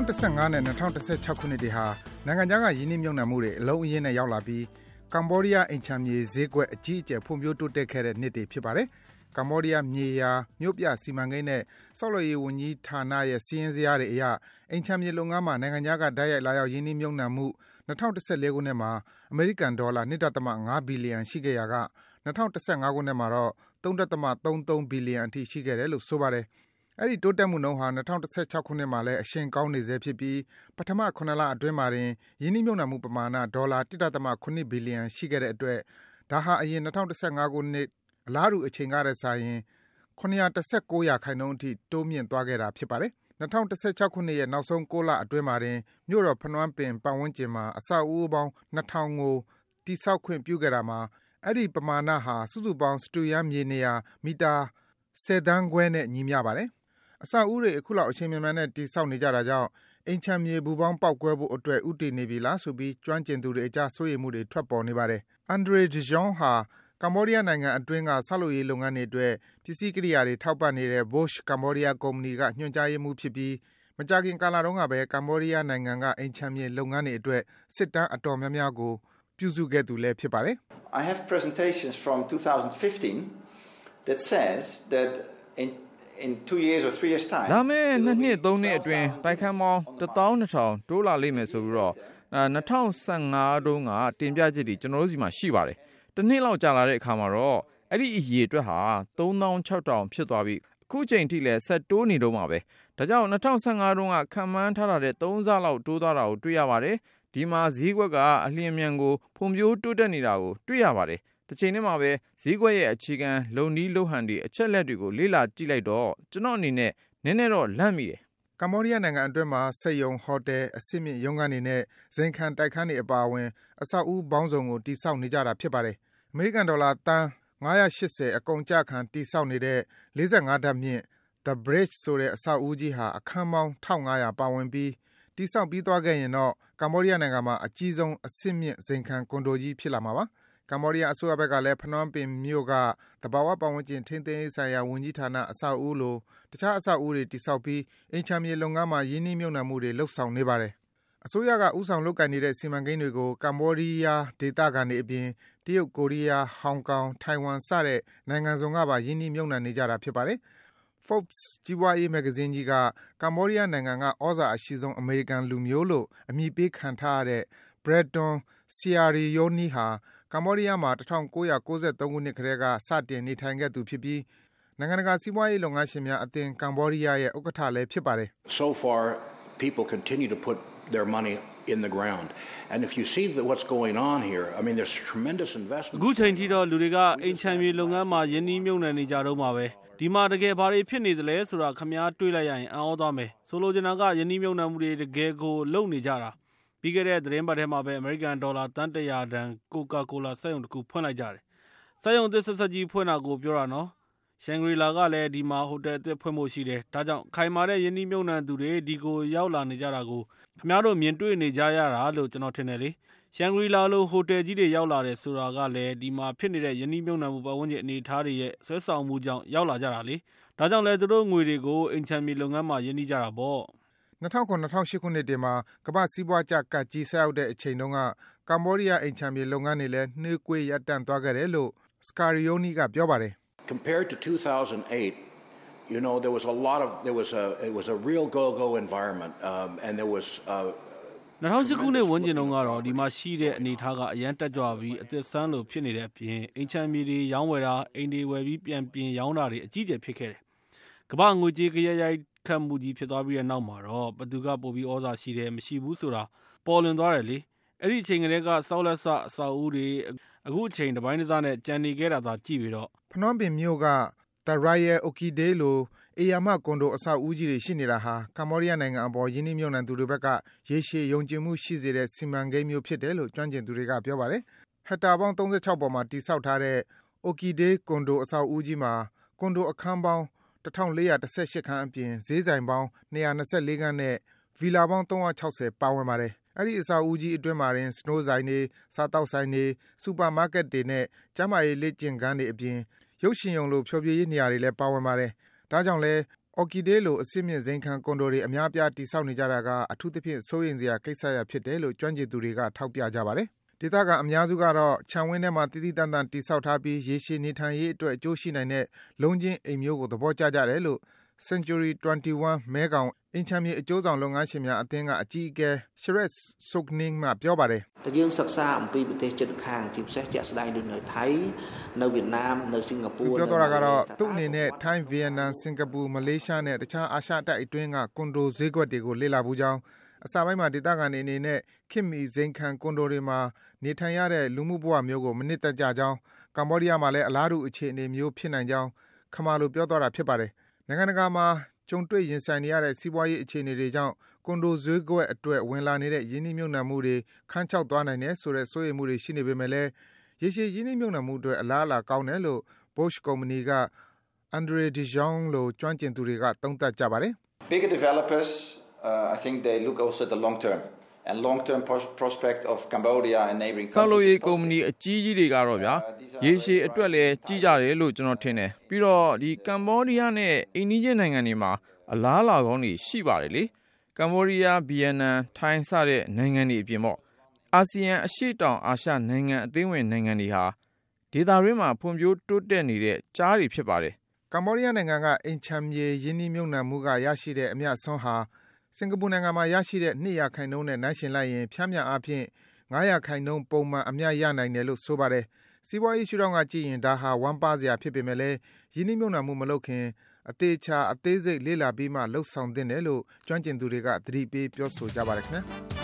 2015နဲ့2016ခုနှစ်တွေဟာနိုင်ငံခြားကယင်းနှိမ့်မြုပ်နှံမှုတွေအလုံးအရင်းနဲ့ရောက်လာပြီးကမ္ဘောဒီးယားအိမ်ခြံမြေဈေးကွက်အကြီးအကျယ်ဖွံ့ဖြိုးတိုးတက်ခဲ့တဲ့နှစ်တွေဖြစ်ပါတယ်။ကမ္ဘောဒီးယားမြေယာမြို့ပြစီမံကိန်းနဲ့ဆောက်လုပ်ရေးဝန်ကြီးဌာနရဲ့စီးရင်စရာတွေအရအိမ်ခြံမြေလုပ်ငန်းမှာနိုင်ငံခြားကဓာတ်ရိုက်လာရောက်ယင်းနှိမ့်မြုပ်နှံမှု2014ခုနှစ်မှာအမေရိကန်ဒေါ်လာ 1.5 ဘီလီယံရှိခဲ့ရာက2015ခုနှစ်မှာတော့ 3.33 ဘီလီယံအထိရှိခဲ့တယ်လို့ဆိုပါတယ်။အဲ့ဒီတိုးတက်မှုနှုန်းဟာ2016ခုနှစ်မှာလည်းအရှိန်ကောင်းနေဆဲဖြစ်ပြီးပထမ9လအတွင်းမှာတင်ယင်းနှိမ့်မြုပ်နှံမှုပမာဏဒေါ်လာ 1.8 ဘီလီယံရှိခဲ့တဲ့အတွက်ဒါဟာအရင်2015ခုနှစ်အလားတူအချိန်ကတည်းကဆိုရင်919ရာခိုင်နှုန်းအထိတိုးမြင့်သွားခဲ့တာဖြစ်ပါတယ်။2016ခုနှစ်ရဲ့နောက်ဆုံး6လအတွင်းမှာတင်မြို့တော်ဖနွမ်းပင်ပတ်ဝန်းကျင်မှာအဆောက်အဦပေါင်း2000ကိုတိစောက်ခွင့်ပြုခဲ့တာမှာအဲ့ဒီပမာဏဟာစုစုပေါင်းစတူရန်မြေနေရာမီတာ10သန်းခွဲနဲ့ညီမျှပါတယ်။အဆောက်အဦတွေအခုလောက်အချိန်မြန်မြန်နဲ့တိစောက်နေကြတာကြောင့်အိမ်ခြံမြေဘူပေါင်းပောက်ကွဲဖို့အတွက်ဥတည်နေပြီလားဆိုပြီးကျွမ်းကျင်သူတွေအကြားစိုးရိမ်မှုတွေထွက်ပေါ်နေပါတယ်။ Andre De Jong ဟာကမ္ဘောဒီးယားနိုင်ငံအတွင်းကဆောက်လုပ်ရေးလုပ်ငန်းတွေအတွက်ပစ္စည်းကိရိယာတွေထောက်ပံ့နေတဲ့ Bosch Cambodia ကုမ္ပဏီကညွှန်ကြားရေးမှူးဖြစ်ပြီးမကြာခင်ကာလတုန်းကပဲကမ္ဘောဒီးယားနိုင်ငံကအိမ်ခြံမြေလုပ်ငန်းတွေအတွက်စစ်တမ်းအတော်များများကိုပြုစုခဲ့သူလည်းဖြစ်ပါတယ်။ I have presentations from 2015 that says that in 2 years or 3 years time လာမယ့်2နှစ်3နှစ်အတွင်းတိုက်ခန်းပေါင်း12000တိုးလာလိမ့်မယ်ဆိုပြီးတော့2015တုန်းကတင်ပြချက်တွေကျွန်တော်တို့စီမှာရှိပါတယ်။တစ်နှစ်လောက်ကြာလာတဲ့အခါမှာတော့အဲ့ဒီအရေအတွက်ဟာ36000ဖြစ်သွားပြီအခုချိန်ထိလည်းဆက်တိုးနေတော့မှာပဲ။ဒါကြောင့်2015တုန်းကခံမှန်းထားတာတဲ့3ဆလောက်တိုးသွားတာကိုတွေ့ရပါတယ်။ဒီမှာဈေးကွက်ကအလျင်အမြန်ကိုဖွံ့ဖြိုးတိုးတက်နေတာကိုတွေ့ရပါတယ်။တစ်ချိန်တည်းမှာပဲဈေးကွက်ရဲ့အခြေခံလုံနီးလုံဟန်တွေအချက်လက်တွေကိုလေ့လာကြည့်လိုက်တော့ကျွန်တော်အနေနဲ့နည်းနည်းတော့လန့်မိတယ်ကမ္ဘောဒီးယားနိုင်ငံအတွင်းမှာစက်ရုံဟိုတယ်အဆင့်မြင့်ရုံးခန်းတွေနဲ့ဇိမ်ခံတိုက်ခန်းတွေအပါအဝင်အဆောက်အဦပေါင်းစုံကိုတည်ဆောက်နေကြတာဖြစ်ပါတယ်။အမေရိကန်ဒေါ်လာတန်း980အကုန်ကျခံတည်ဆောက်နေတဲ့45ဓာတ်မြင့် The Bridge ဆိုတဲ့အဆောက်အဦကြီးဟာအခန်းပေါင်း1500ပါဝင်ပြီးတည်ဆောက်ပြီးသွားခဲ့ရင်တော့ကမ္ဘောဒီးယားနိုင်ငံမှာအကြီးဆုံးအဆင့်မြင့်ဇိမ်ခံကွန်ဒိုကြီးဖြစ်လာမှာပါ။ကမ္ဘောဒီးယားအစိုးရဘက်ကလည်းဖနွမ်းပင်မြို့ကတဘာဝပတ်ဝန်းကျင်ထိန်းသိမ်းရေးဆိုင်ရာဝန်ကြီးဌာနအဆောက်အဦလိုတခြားအဆောက်အဦတွေတည်ဆောက်ပြီးအိမ်ခြံမြေလုပ်ငန်းမှာရင်းနှီးမြှုပ်နှံမှုတွေလှုပ်ဆောင်နေပါတယ်။အစိုးရကဥဆောင်လုပ်ကိုင်နေတဲ့စီမံကိန်းတွေကိုကမ္ဘောဒီးယားဒေသခံတွေအပြင်တရုတ်ကိုရီးယားဟောင်ကောင်ထိုင်ဝမ်စတဲ့နိုင်ငံစုံကပါရင်းနှီးမြှုပ်နှံနေကြတာဖြစ်ပါတယ်။ Forbes ကြီးပွားရေးမဂ္ဂဇင်းကြီးကကမ္ဘောဒီးယားနိုင်ငံကဩဇာအရှိဆုံးအမေရိကန်လူမျိုးလို့အမည်ပေးခံထားရတဲ့ Bretton Sierrayoni ဟာကမ္ဘောဒီးယားမှာ1993ခုနှစ်ကတည်းကစတင်နေထိုင်ခဲ့သူဖြစ်ပြီးနိုင်ငံတကာစီးပွားရေးလုပ်ငန်းရှင်များအသင်းကမ္ဘောဒီးယားရဲ့ဥက္ကဋ္ဌလည်းဖြစ်ပါတယ်။ So far people continue to put their money in the ground and if you see what's going on here I mean there's tremendous investment အခုချိန်ထိတော့လူတွေကအိမ်ခြံမြေလုပ်ငန်းမှာယင်းနှီးမြှုပ်နှံနေကြတော့မှာပဲဒီမှာတကယ်ဘာတွေဖြစ်နေသလဲဆိုတာခင်ဗျားတွေးလိုက်ရရင်အံ့ဩသွားမယ်ဆိုလိုချင်တာကယင်းနှီးမြှုပ်နှံမှုတွေတကယ်ကိုလုပ်နေကြတာပြီးခဲ့တဲ့သတင်းပတ်ထဲမှာပဲအမေရိကန်ဒေါ်လာတန်း100တန်ကိုကာကိုလာစက်ရုံတစ်ခုဖွင့်လိုက်ကြတယ်စက်ရုံသစ်ဆက်ကြီးဖွင့်တာကိုပြောတာနော်ရှန်ဂရီလာကလည်းဒီမှာဟိုတယ်အသစ်ဖွင့်ဖို့ရှိတယ်ဒါကြောင့်ခိုင်မာတဲ့ယင်းနှီးမြှုပ်နှံသူတွေဒီကိုရောက်လာနေကြတာကိုခင်ဗျားတို့မြင်တွေ့နေကြရတာလို့ကျွန်တော်ထင်တယ်လေရှန်ဂရီလာလိုဟိုတယ်ကြီးတွေရောက်လာတယ်ဆိုတာကလည်းဒီမှာဖြစ်နေတဲ့ယင်းနှီးမြှုပ်နှံမှုပတ်ဝန်းကျင်အနေအထားတွေရဲ့ဆွဲဆောင်မှုကြောင့်ရောက်လာကြတာလေဒါကြောင့်လည်းသူတို့ငွေတွေကိုအိမ်ခြံမြေလုပ်ငန်းမှာယင်းနှီးကြတာပေါ့ 2009-2008ခုနှစ်တွေမှာကမ္ဘာစီးပွားကျကတ်ကြီးဆက်ရောက်တဲ့အချိန်တုန်းကကမ္ဘောဒီးယားအိမ်ခြံမြေလုပ်ငန်းတွေလည်းနှေးကွေးရပ်တန့်သွားခဲ့တယ်လို့ Sierrayoni ကပြောပါတယ်။ Compared to 2008 you know there was it was a real go environment and there was 2008ခုနှစ်ဝန်းကျင်တုန်းကတော့ဒီမှာရှိတဲ့အနေအထားကအရန်တက်ကြွပြီးအသစ်ဆန်းလိုဖြစ်နေတဲ့အပြင်အိမ်ခြံမြေတွေရောင်းဝယ်တာအိမ်တွေဝယ်ပြီးပြန်ပြင်ရောင်းတာတွေအကြီးအကျယ်ဖြစ်ခဲ့တယ်။ကမ္ဘာငွေကြေးကြရိုက်ခတ်မှုကြီးဖြစ်သွားပြီးတဲ့နောက်မှာတော့ဘသူကပိုပြီးဩဇာရှိတယ်မရှိဘူးဆိုတာပေါ်လွင်သွားတယ်လေ။အဲ့ဒီအချိန်ကလေးကစောက်လက်ဆအဆောက်အဦတွေအခုအချိန်တစ်ပိုင်းတစ်စနဲ့ကြံနေခဲ့တာသာကြည့်ပြီးတော့ဖနွမ်းပင်မြို့က The Royal Orchidea လိုအေယာမကွန်ဒိုအဆောက်အဦကြီးတွေရှိနေတာဟာကမ္ဘောဒီးယားနိုင်ငံအပေါ်ယင်းနှိမ့်မြှုပ်နှံသူတွေဘက်ကရေရှည်ယုံကြည်မှုရှိစေတဲ့စီမံကိန်းမျိုးဖြစ်တယ်လို့ကျွမ်းကျင်သူတွေကပြောပါတယ်။ဟက်တာပေါင်း36ပေါ်မှာတည်ဆောက်ထားတဲ့ Orchidea ကွန်ဒိုအဆောက်အဦကြီးမှာကွန်ဒိုအခန်းပေါင်း1418ခန်းအပြင်ဈေးဆိုင်ပေါင်း224ခန်းနဲ့ဗီလာပေါင်း360ပါဝင်ပါတယ်။အဲ့ဒီအဆောက်အဦကြီးအတွင်းမှာစနိုးဆိုင်တွေစားတောက်ဆိုင်တွေစူပါမားကတ်တွေနဲ့ကျန်းမာရေးလေ့ကျင့်ခန်းတွေအပြင်ရုပ်ရှင်ရုံလိုဖျော်ဖြေရေးနေရာတွေလည်းပါဝင်ပါတယ်။ဒါကြောင့်လဲ Orchidee လိုအစစ်မြင့်ဇိမ်ခံကွန်ဒိုတွေအများပြားတိစောက်နေကြတာကအထူးသဖြင့်စိုးရိမ်စရာကိစ္စရပ်ဖြစ်တယ်လို့ကျွမ်းကျင်သူတွေကထောက်ပြကြပါတယ်။ဒေသကအများစုကတော့ခြံဝင်းထဲမှာတည်တည်တံ့တံ့တိစောက်ထားပြီးရေရှည်နေထိုင်ရေးအတွက်အကျိုးရှိနိုင်တဲ့လုံးချင်းအိမ်မျိုးကိုသဘောကျကြတယ်လို့ Century 21 မဲကောင်အင်ချမ်းမြေအကျိုးဆောင်လုပ်ငန်းရှင်များအသင်းကအကြီးအကဲ Shred Sokning ကပြောပါတယ်။យើងសិក្សាអំពីប្រទេសជិតខាងជាពិសេសជាក់ស្ដែងដូចនៅថៃនៅវៀតណាមនៅសិង្ហបុရီပြောတော့ကတော့သူ့အနေနဲ့ထိုင်းဗီယက်နမ်စင်ကာပူမလေးရှားနဲ့တခြားအာရှတိုက်အတွင်းကကွန်ဒိုဈေးကွက်တွေကိုလေ့လာဘူးကြောင်းအစပိုင်းမှာဒေသခံတွေအနေနဲ့ခင်မီဇိမ်ခံကွန်ဒိုတွေမှာနေထိုင်ရတဲ့လူမှုဘဝမျိုးကိုမနစ်သက်ကြကြောင်းကမ္ဘောဒီးယားမှာလည်းအလားတူအခြေအနေမျိုးဖြစ်နိုင်ကြောင်းခမာလိုပြောတော့တာဖြစ်ပါတယ်နိုင်ငံတကာမှာကျုံတွေ့ရင်ဆိုင်နေရတဲ့စီးပွားရေးအခြေအနေတွေကြောင့်ကွန်ဒိုဈေးကွက်အတွက်ဝင်လာနေတဲ့ယင်းနှိမ့်မြုပ်နှံမှုတွေခန်းချောက်သွားနိုင်တယ်ဆိုတဲ့စိုးရိမ်မှုတွေရှိနေပေမဲ့လည်းရေရှည်ယင်းနှိမ့်မြုပ်နှံမှုတွေအလားအလာကောင်းတယ်လို့ Bosch ကုမ္ပဏီက Andre De Jong လို့ကျွမ်းကျင်သူတွေကသုံးသပ်ကြပါတယ် Bigger developers I think they look also at the long term and long-term prospect of Cambodia and neighboring countries ဆောက်လုပ်ရေးကုမ္ပဏီအကြီးကြီးတွေကတော့ဗျာရေရှည်အတွက်လည်းကြီးကြတယ်လို့ကျွန်တော်ထင်တယ်ပြီးတော့ဒီကမ္ဘောဒီးယားနဲ့အိန္ဒိယနိုင်ငံတွေမှာအလားအလာကောင်းတွေရှိပါတယ်လေကမ္ဘောဒီးယားဗီယက်နမ်ထိုင်းစတဲ့နိုင်ငံတွေအပြင်ပေါ့အာဆီယံအရှေ့တောင်အာရှနိုင်ငံအသင်းဝင်နိုင်ငံတွေဟာဒေသတွင်းမှာဖွံ့ဖြိုးတိုးတက်နေတဲ့ကြားတွေဖြစ်ပါတယ်ကမ္ဘောဒီးယားနိုင်ငံကအိမ်ချမ်းမြေယင်းနှိမ့်မြုပ်နှံမှုကရရှိတဲ့အမြတ်ဆုံးဟာစင်ကာပူနိုင်ငံမှာရရှိတဲ့200%နဲ့နှိုင်းယှဉ်လိုက်ရင်ဖြန်းမြအားဖြင့်900%ပုံမှန်အမြတ်ရနိုင်တယ်လို့ဆိုပါတယ်စီးပွားရေးရှုထောင့်ကကြည့်ရင်ဒါဟာဝမ်းပါစရာဖြစ်ပေမဲ့လည်းယင်းနှိမ့်မြုပ်နှံမှုမလုပ်ခင်အသေးချာအသေးစိတ်လေ့လာပြီးမှလှုပ်ဆောင်သင့်တယ်လို့ကျွမ်းကျင်သူတွေကသတိပေးပြောဆိုကြပါတယ်ခင်ဗျာ